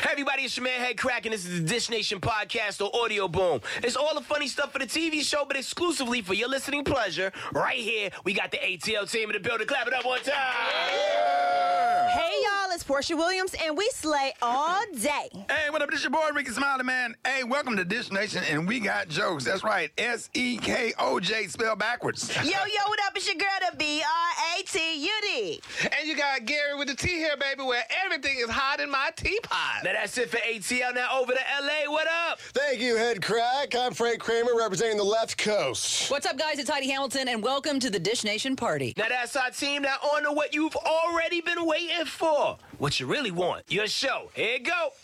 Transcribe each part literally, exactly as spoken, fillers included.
Hey everybody, it's your man Head Crack, and this is the Dish Nation podcast or Audio Boom. It's all the funny stuff for the T V show, but exclusively for your listening pleasure. Right here, we got the A T L team in the building. Clap it up one time. Yeah. Hey y'all, it's Portia Williams, and we slay all day. Hey, what up? This your boy Ricky Smiley, man. Hey, welcome to Dish Nation, and we got jokes. That's right, S E K O J spelled backwards. Yo, yo, what up? It's your girl, the B R A T U D. And you got Gary with the T here, baby, where everything is hot in my teapot. Now that's it for A T L. Now over to L A. What up? Thank you, Head Crack. I'm Frank Kramer, representing the left coast. What's up, guys? It's Heidi Hamilton, and welcome to the Dish Nation party. Now that's our team. Now on to what you've already been waiting for. What you really want. Your show. Here you go.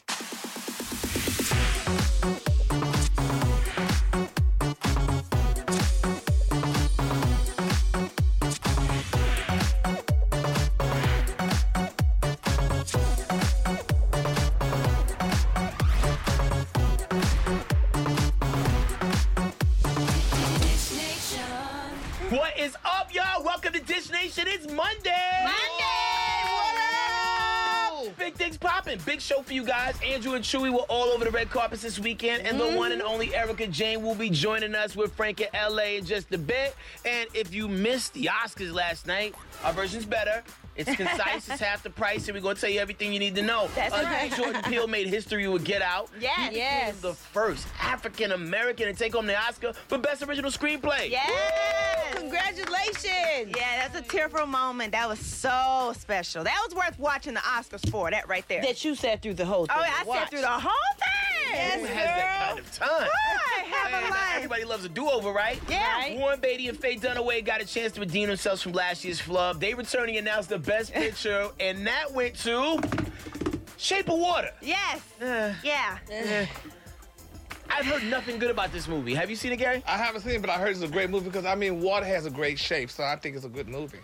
What is up, y'all? Welcome to Dish Nation. It's Monday. Monday! What up? Big things popping. Big show for you guys. Andrew and Chewy were all over the red carpets this weekend, and mm-hmm. the one and only Erica Jane will be joining us with Frank in L A in just a bit. And if you missed the Oscars last night, our version's better. It's concise, it's half the price, and we're going to tell you everything you need to know. That's uh, right. Jordan Peele made history with Get Out. Yes. He yes. became the first African-American to take home the Oscar for Best Original Screenplay. Yes. Woo! Congratulations. Yeah, that's a tearful moment. That was so special. That was worth watching the Oscars for, that right there. That you sat through the whole thing. Oh, I Watch. sat through the whole thing. Yes, Who girl. has that kind of time? Right, have Man, a life. everybody loves a do-over, right? Yeah. Right. Warren Beatty and Faye Dunaway got a chance to redeem themselves from last year's flub. They returning announced the Best Picture, and that went to Shape of Water. Yes. Uh, yeah. Uh, I've heard nothing good about this movie. Have you seen it, Gary? I haven't seen it, but I heard it's a great movie because, I mean, water has a great shape, so I think it's a good movie.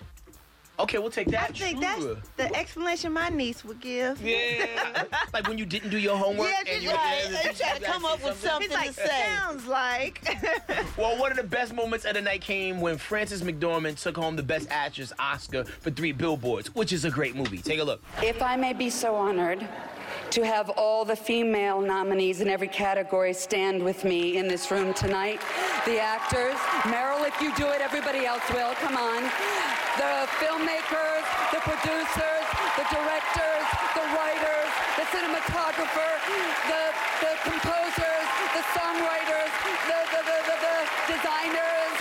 Okay, we'll take that. I think that's the explanation my niece would give. Yeah. Like when you didn't do your homework Yeah, and you right. were You try to come up with something He's like, to say. sounds like. Well, one of the best moments of the night came when Frances McDormand took home the Best Actress Oscar for Three Billboards, which is a great movie. Take a look. If I may be so honored to have all the female nominees in every category stand with me in this room tonight. The actors, Meryl, if you do it, everybody else will. Come on. The filmmakers, the producers, the directors, the writers, the cinematographer, the the composers, the songwriters, the the the, the, the designers.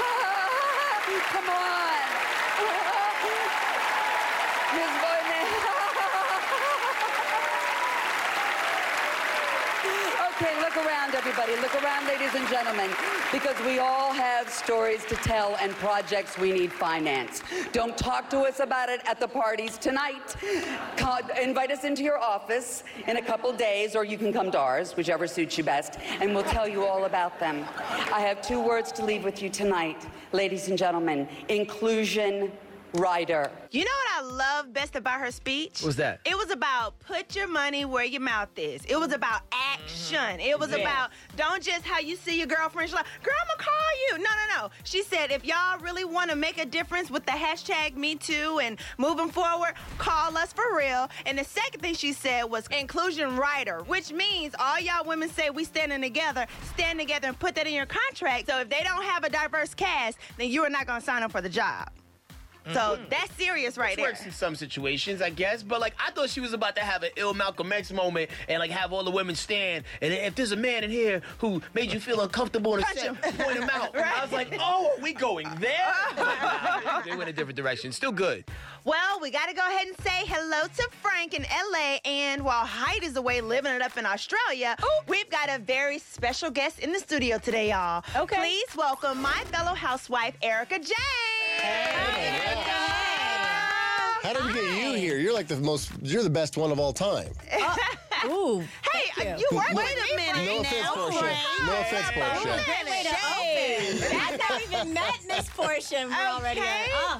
Come on. Miz Boyman. Okay, look around, everybody. Look around, ladies and gentlemen, because we all have stories to tell and projects we need finance. Don't talk to us about it at the parties tonight. Call, invite us into your office in a couple days, or you can come to ours, whichever suits you best, and we'll tell you all about them. I have two words to leave with you tonight, ladies and gentlemen. Inclusion Rider. You know what I love best about her speech? What's that? It was about put your money where your mouth is. It was about action. It was Yeah. about don't just how you see your girlfriend. She's like, girl, I'm gonna call you. No, no, no. She said, if y'all really want to make a difference with the hashtag Me Too and moving forward, call us for real. And the second thing she said was inclusion rider, which means all y'all women say we standing together, stand together and put that in your contract. So if they don't have a diverse cast, then you are not gonna sign up for the job. So mm-hmm. that's serious right Which there. works in some situations, I guess. But, like, I thought she was about to have an ill Malcolm X moment and, like, have all the women stand. And if there's a man in here who made you feel uncomfortable in a Punch set, him. point him out. Right. I was like, oh, are we going there? They went a different direction. Still good. Well, we got to go ahead and say hello to Frank in L A. And while Heidi's away living it up in Australia, Ooh. we've got a very special guest in the studio today, y'all. Okay. Please welcome my fellow housewife, Erica Jane. Hey. Hi, Erica. How did we get you here? You're like the most, you're the best one of all time. Ooh. Hey, you, you work with a minute No offense, Portia. No offense, Portia. Way to open. That's how we've been met, Miss Portia. We're already Okay. like, oh.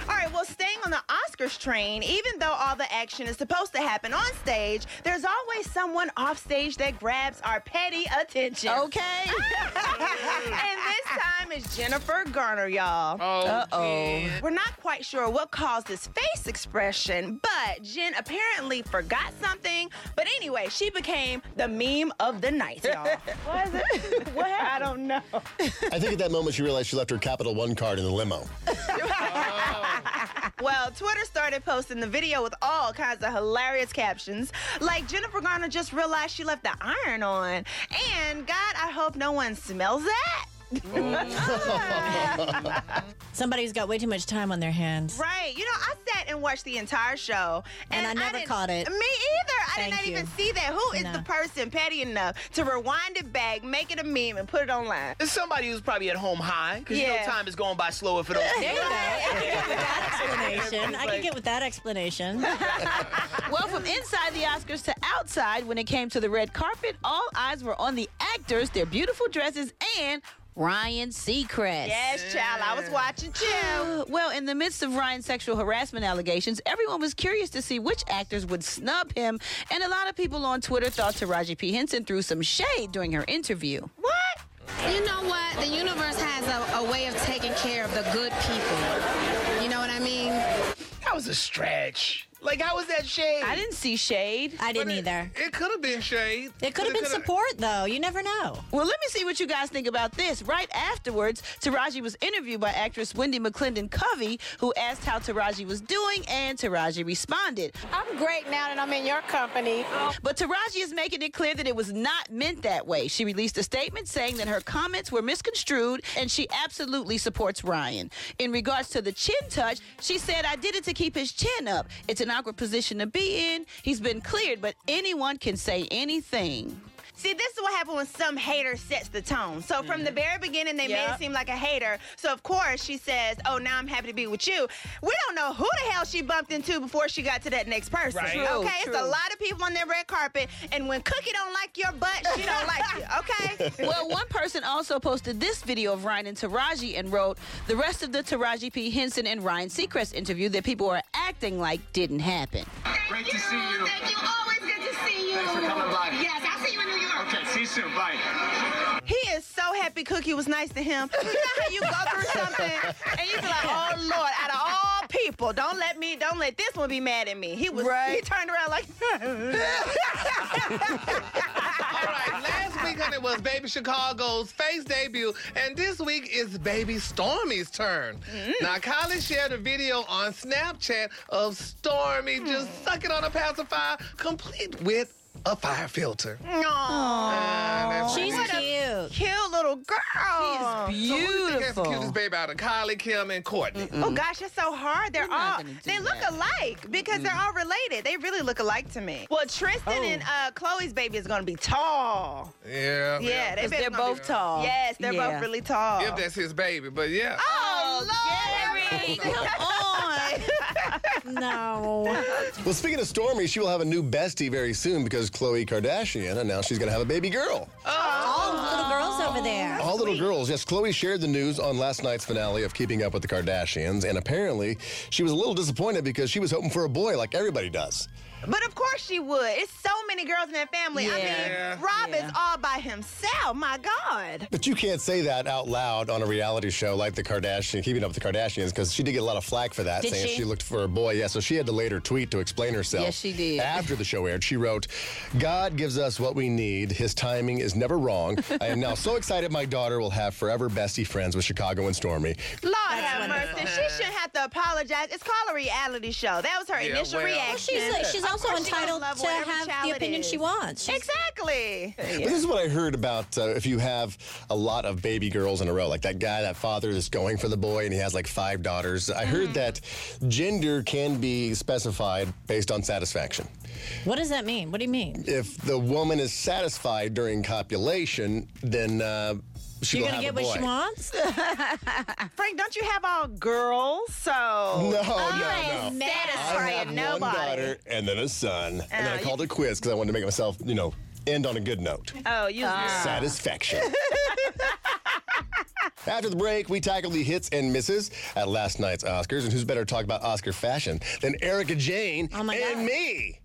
All right, well, staying on the Oscars train, even though all the action is supposed to happen on stage, there's always someone off stage that grabs our petty attention. Okay. And this time is Jennifer Garner, y'all. Oh, Uh-oh. We're not quite sure what caused this face expression, but Jen apparently forgot something. But anyway, she became the meme of the night, y'all. What is it? What happened? I don't know. I think at that moment she realized she left her Capital One card in the limo. Well, Twitter started posting the video with all kinds of hilarious captions. Like, Jennifer Garner just realized she left the iron on. And, God, I hope no one smells that. Somebody's got way too much time on their hands. Right. You know, I sat and watched the entire show. And I never didn't- caught it. Me either. I Thank did not you. even see that. Who is No. the person petty enough to rewind it back, make it a meme, and put it online? It's somebody who's probably at home high, because you know Yeah. time is going by slower for those There you people. go. I can get with that explanation. I can get with that explanation. Well, from inside the Oscars to outside, when it came to the red carpet, all eyes were on the actors, their beautiful dresses, and Ryan Seacrest. Yes, child. I was watching too. Well, in the midst of Ryan's sexual harassment allegations, everyone was curious to see which actors would snub him, and a lot of people on Twitter thought Taraji P. Henson threw some shade during her interview. What? You know what? The universe has a, a way of taking care of the good people. You know what I mean? That was a stretch. Like, how was that shade? I didn't see shade. I didn't either. It could have been shade. It could have been coulda- support, though. You never know. Well, let me see what you guys think about this. Right afterwards, Taraji was interviewed by actress Wendy McClendon Covey, who asked how Taraji was doing, and Taraji responded. I'm great now that I'm in your company. But Taraji is making it clear that it was not meant that way. She released a statement saying that her comments were misconstrued, and she absolutely supports Ryan. In regards to the chin touch, she said, I did it to keep his chin up. It's an awkward position to be in. He's been cleared, but anyone can say anything. See, this is what happens when some hater sets the tone. So from the very beginning, they made Yep. it seem like a hater. So, of course, she says, oh, now I'm happy to be with you. We don't know who the hell she bumped into before she got to that next person. Right. True, Okay? It's a true. lot of people on that red carpet, and when Cookie don't like your butt, she don't like you. Okay? Well, one person also posted this video of Ryan and Taraji and wrote, the rest of the Taraji P. Henson and Ryan Seacrest interview that people are acting like didn't happen. Great to see you. Thank you. Always good to see you. Thanks for coming by. Yes, I'll see you in New York. Okay, see you soon. Bye. He is so happy Cookie was nice to him. You know how you go through something, and you be like, oh, Lord, out of all people, don't let me, don't let this one be mad at me. He was, Right. he turned around like, All right, last week, honey, was Baby Chicago's face debut, and this week is Baby Stormy's turn. Now, Kylie shared a video on Snapchat of Stormy just sucking on a pacifier, complete with a fire filter. Aww. She's What cute. a cute little girl. So who you think has the Beautiful. cutest baby out of Kylie, Kim, and Courtney? Oh gosh, it's so hard. They're We're not all gonna do they look that. alike because they're all related. They really look alike to me. Well, Tristan and uh, Chloe's baby is gonna be tall. Yeah. Yeah, they Because they're baby's gonna both be- tall. Yes, they're Yeah. both really tall. If that's his baby, but yeah. oh, Gary, Lord, come on. No. Well, speaking of Stormy, she will have a new bestie very soon because Khloe Kardashian announced she's going to have a baby girl. All little girls over there. All little girls. Yes, Khloe shared the news on last night's finale of Keeping Up with the Kardashians, and apparently she was a little disappointed because she was hoping for a boy like everybody does. But of course she would. It's so many girls in that family. I Yeah. mean, Rob Yeah. is all by himself. My God. But you can't say that out loud on a reality show like the Kardashian, Keeping Up with the Kardashians, because she did get a lot of flack for that, Did saying she? she? looked for a boy. Yeah, so she had to later tweet to explain herself. Yes, she did. After the show aired, she wrote, God gives us what we need. His timing is never wrong. I am now so excited my daughter will have forever bestie friends with Chicago and Stormy. Lord have mercy. She shouldn't have to apologize. It's called a reality show. That was her Yeah, initial well- reaction. She's, uh, she's Of also course she gonna entitled love to whatever have child the it opinion is. she wants. She's- Exactly. But this is what I heard about uh, if you have a lot of baby girls in a row, like that guy, that father that's going for the boy and he has like five daughters. I heard that gender can be specified based on satisfaction. What does that mean? What do you mean? If the woman is satisfied during copulation, then uh, she You're will gonna have get a what boy. she wants? Frank, don't you have all girls? So No, no, I no. ain't I satisfying have one nobody. daughter and then a son, and then Oh, I you- called it quits because I wanted to make myself, you know, end on a good note. Oh, you. Satisfaction. After the break, we tackle the hits and misses at last night's Oscars. And who's better to talk about Oscar fashion than Erica Jane Oh my and God. me?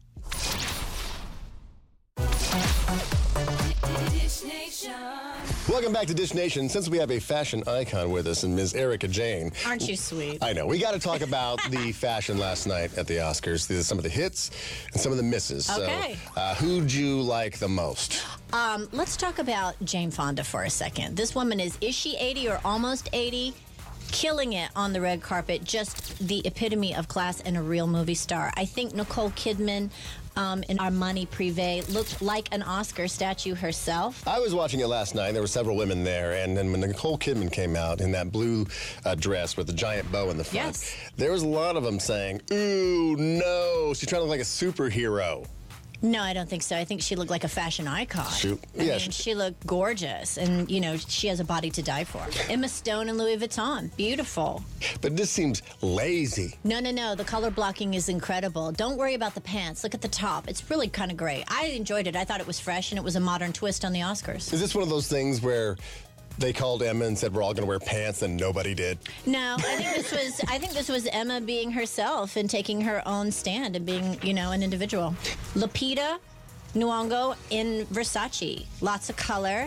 Welcome back to Dish Nation. Since we have a fashion icon with us and Miz Erica Jane. Aren't you sweet? I know. We got to talk about the fashion last night at the Oscars. These are some of the hits and some of the misses. Okay. So, uh, who'd you like the most? Um, let's talk about Jane Fonda for a second. This woman is, is she eighty or almost eighty? Killing it on the red carpet, just the epitome of class and a real movie star. I think Nicole Kidman um, in Armani Privé looked like an Oscar statue herself. I was watching it last night. There were several women there, and then when Nicole Kidman came out in that blue uh, dress with the giant bow in the front, Yes. there was a lot of them saying, "Ooh, no, she's trying to look like a superhero." No, I don't think so. I think she looked like a fashion icon. Shoot. I Yeah, mean, she- she looked gorgeous, and, you know, she has a body to die for. Emma Stone and Louis Vuitton, beautiful. But this seems lazy. No, no, no. The color blocking is incredible. Don't worry about the pants. Look at the top. It's really kind of great. I enjoyed it. I thought it was fresh, and it was a modern twist on the Oscars. Is this one of those things where they called Emma and said we're all going to wear pants, and nobody did? No, I think this was. I think this was Emma being herself and taking her own stand and being, you know, an individual. Lupita Nyong'o in Versace, lots of color,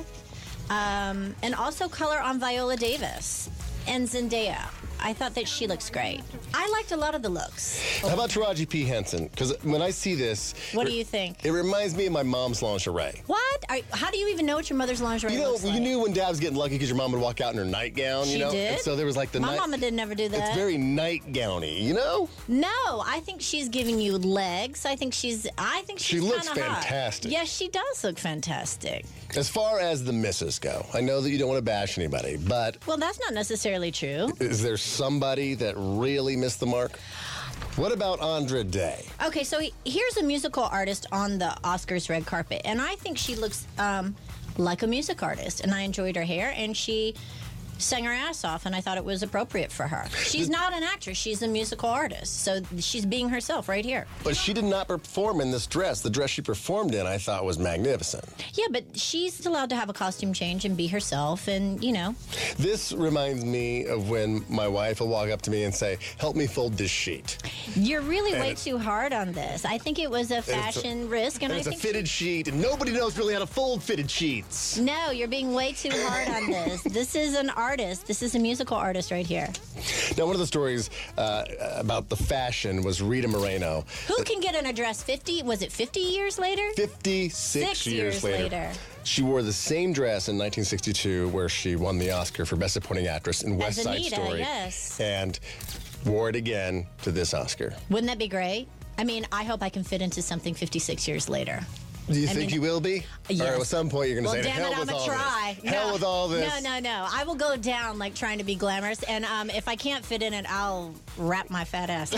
um, and also color on Viola Davis and Zendaya. I thought that she looks great. I liked a lot of the looks. How about Taraji P. Henson? Because when I see this, What do you think? it reminds me of my mom's lingerie. What? Are, how do you even know what your mother's lingerie You know, looks you like? knew when Dad was getting lucky because your mom would walk out in her nightgown, you She know? did? And so there was like the My night. mama did never do that. It's very nightgowny, you know? No, I think she's giving you legs. I think she's. I think She she's looks kinda hot. fantastic. Yes, she does look fantastic. As far as the misses go, I know that you don't want to bash anybody, but Well, that's not necessarily true. is there somebody that really missed the mark? What about Andra Day? Okay, so he- here's a musical artist on the Oscars red carpet, and I think she looks um, like a music artist, and I enjoyed her hair, and she sang her ass off, and I thought it was appropriate for her. She's not an actress, she's a musical artist, so she's being herself right here. But she did not perform in this dress. The dress she performed in, I thought, was magnificent. Yeah, but she's allowed to have a costume change and be herself, and, you know. This reminds me of when my wife will walk up to me and say, "Help me fold this sheet." You're really And way it's- too hard on this. I think it was a And it's a- fashion risk, and, And I it's a think fitted sheet, and nobody knows really how to fold fitted sheets. no, you're being way too hard on this. This is an artist. This is a musical artist right here. Now, one of the stories uh, about the fashion was Rita Moreno. Who can get an address fifty? Was it fifty years later? fifty-six Six years, years later. later. She wore the same dress in nineteen sixty-two, where she won the Oscar for Best Supporting Actress in West As Side Anita, Story. yes. And wore it again to this Oscar. Wouldn't that be great? I mean, I hope I can fit into something fifty-six years later. Do you I think mean- you will be? Yes. Or at some point you're going to Well, say, damn hell it, with I'm all gonna try. this. Hell no, with all this. No, no, no. I will go down like trying to be glamorous, and um, if I can't fit in it, I'll wrap my fat ass.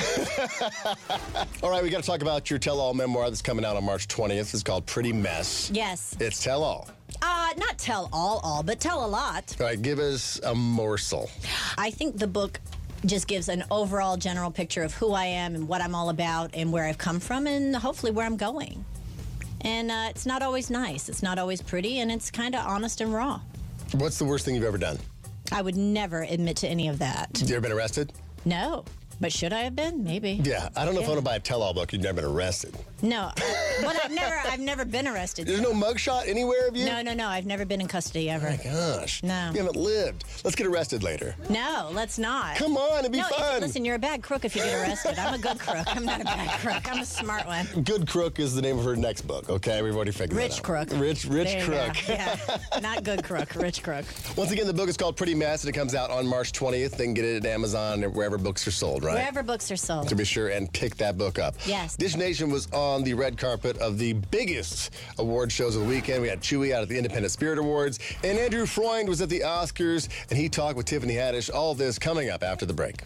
All right, we got to talk about your tell-all memoir that's coming out on March twentieth. It's called Pretty Mess. Yes. It's tell-all. Uh, not tell all, all, but tell a lot. All right, give us a morsel. I think the book just gives an overall general picture of who I am and what I'm all about and where I've come from and hopefully where I'm going. And uh, it's not always nice. It's not always pretty, and it's kind of honest and raw. What's the worst thing you've ever done? I would never admit to any of that. You ever been arrested? No. But should I have been? Maybe. Yeah, I don't know if I Yeah. want to buy a tell-all book. You've never been arrested. No. But I've never I've never been arrested. There's no mugshot anywhere of you? No, no, no. I've never been in custody ever. Oh my gosh. No. You haven't lived. Let's get arrested later. No, let's not. Come on, it'd be no, if- fun. listen, you're a bad crook if you get arrested. I'm a good crook. I'm not a bad crook. I'm a smart one. Good Crook is the name of her next book, okay? We've already figured Rich that out. crook. Rich, rich There you crook. go. Yeah. Not good crook. Rich crook. Once again, the book is called Pretty Mess, and it comes out on March twentieth. They can get it at Amazon or wherever books are sold, right? Wherever books are sold. To be sure and pick that book up. Yes. Dish Nation was on the red carpet of the biggest award shows of the weekend. We had Chewy out at the Independent Spirit Awards, and Andrew Freund was at the Oscars, and he talked with Tiffany Haddish. All this coming up after the break.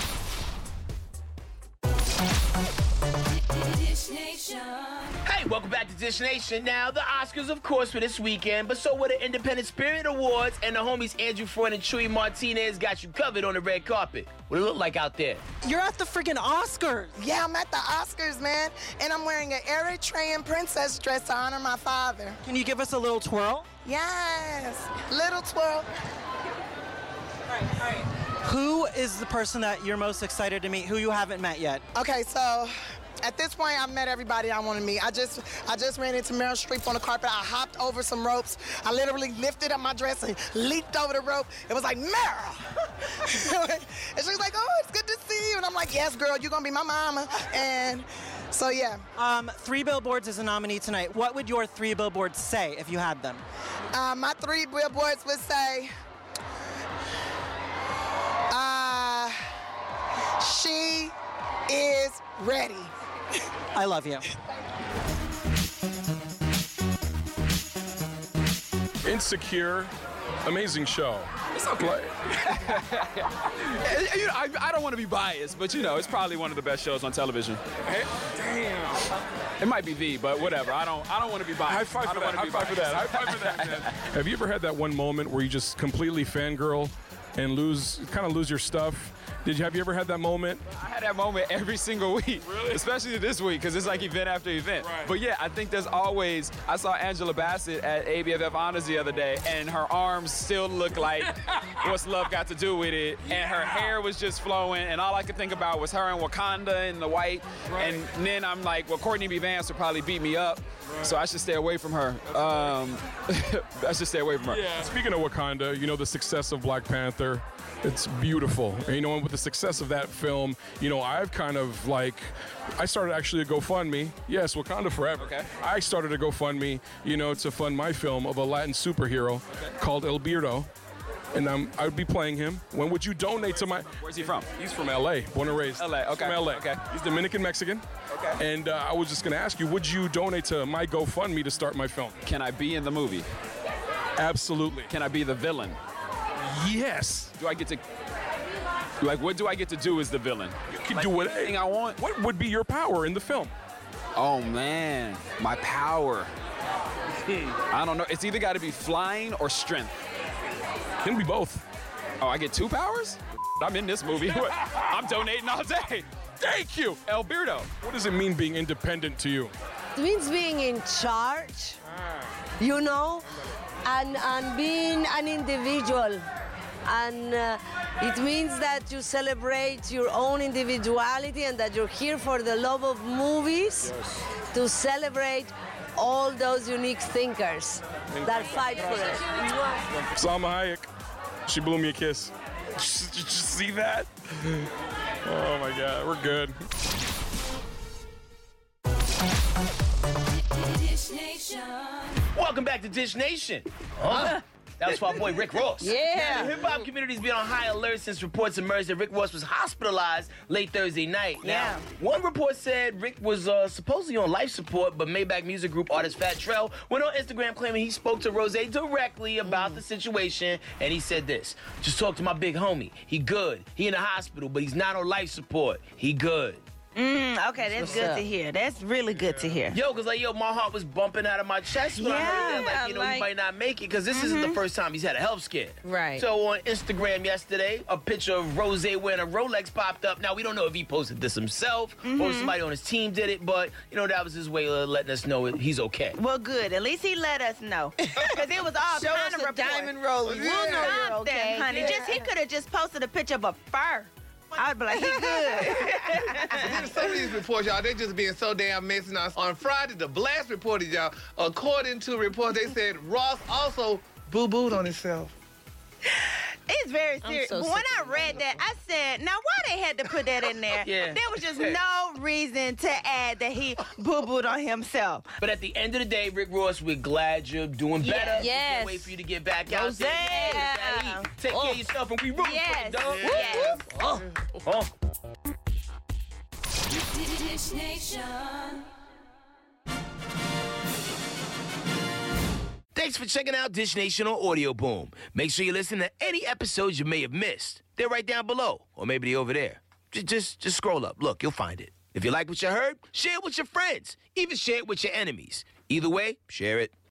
Hey, welcome back to Dish Nation. Now, the Oscars, of course, were this weekend, but so were the Independent Spirit Awards, and the homies Andrew Freund and Chewy Martinez got you covered on the red carpet. What it look like out there? You're at the friggin' Oscars. Yeah, I'm at the Oscars, man, and I'm wearing an Eritrean princess dress to honor my father. Can you give us a little twirl? Yes, little twirl. Who is the person that you're most excited to meet, who you haven't met yet? Okay, so at this point, I've met everybody I want to meet. I just I just ran into Meryl Streep on the carpet. I hopped over some ropes. I literally lifted up my dress and leaped over the rope. It was like, Meryl! And she was like, oh, it's good to see you. And I'm like, yes, girl, you're going to be my mama. And so, yeah. Um, Three Billboards is a nominee tonight. What would your three billboards say if you had them? Uh, my three billboards would say, uh, she is ready. I love you. Insecure, amazing show. It's okay. you know, I, I don't want to be biased, but you know, it's probably one of the best shows on television. Hey, damn. It might be the, but whatever. I don't. I don't want to be biased. High five I for don't that. want to High be five for that. biased. High five for that, man. Have you ever had that one moment where you just completely fangirl and lose, kind of lose your stuff? Did you have you ever had that moment? I had that moment every single week, really? Especially this week, because it's like event after event. Right. But yeah, I think there's always. I saw Angela Bassett at A B F F Honors the other day, and her arms still look like what's love got to do with it, and her hair was just flowing, and all I could think about was her in Wakanda in the white, Right. and then I'm like, well, Courtney B. Vance would probably beat me up, right. So I should stay away from her. Um, I should stay away from her. Yeah. Speaking of Wakanda, you know the success of Black Panther. It's beautiful. And, you know, and with the success of that film, you know, I've kind of like, I started actually a GoFundMe. Yes, Wakanda Forever. Okay. I started a GoFundMe, you know, to fund my film of a Latin superhero okay. called El Beardo. And um, I would be playing him. When would you donate to my... Where's he from? He's from L A, born and raised. L A, okay. From L A. Okay. He's Dominican-Mexican. Okay. And uh, I was just going to ask you, would you donate to my GoFundMe to start my film? Can I be in the movie? Absolutely. Can I be the villain? Yes. Do I get to... Like, what do I get to do as the villain? You can like, do what- anything I want. What would be your power in the film? Oh, man. My power. I don't know. It's either got to be flying or strength. Can be both. Oh, I get two powers? I'm in this movie. I'm donating all day. Thank you. El Beardo. What does it mean being independent to you? It means being in charge, you know, and, and being an individual. And uh, it means that you celebrate your own individuality and that you're here for the love of movies, yes. to celebrate all those unique thinkers that fight for it. Salma Hayek, she blew me a kiss. Did you see that? Oh my God, we're good. Welcome back to Dish Nation. Huh? That was for our boy Rick Ross. Yeah. Now, the hip-hop community's been on high alert since reports emerged that Rick Ross was hospitalized late Thursday night. Now, Yeah. one report said Rick was uh, supposedly on life support, but Maybach Music Group artist Fat Trell went on Instagram claiming he spoke to Rose directly about mm. the situation, and he said this: "Just talk to my big homie. He good. He in the hospital, but he's not on life support. He good." Mm, okay, that's What's good up? to hear. That's really good to hear. Yo, cause like, yo, my heart was bumping out of my chest when I heard that. Yeah, Like, you know, like- he might not make it, cause this isn't the first time he's had a health scare. Right. So on Instagram yesterday, a picture of Rose wearing a Rolex popped up. Now, we don't know if he posted this himself or if somebody on his team did it, but, you know, that was his way of letting us know he's okay. Well, good. At least he let us know. Because it was all Show kind us of the reports. diamond rollers. We'll know you're Something, okay. honey. Yeah. Just he could have just posted a picture of a fur. I'd be like, he good. Some of these reports, y'all, they just being so damn messy. Now, on Friday, the Blast reported, y'all, according to reports, they said Ross also boo-booed on himself. It's very I'm serious. so But when sick I of read that, I said, now why they had to put that in there? Yeah. There was just no reason to add that he boo-booed on himself. But at the end of the day, Rick Ross, we're glad you're doing Yeah. better. We Yes. can't wait for you to get back out Rose. there. Yeah. Take care of yourself, and we rooting Yes. for you, dog. Yes. Oh. Oh. Dish Nation. Thanks for checking out Dish Nation on Audio Boom. Make sure you listen to any episodes you may have missed. They're right down below, or maybe they're over there. Just, just, just scroll up. Look, you'll find it. If you like what you heard, share it with your friends. Even share it with your enemies. Either way, share it.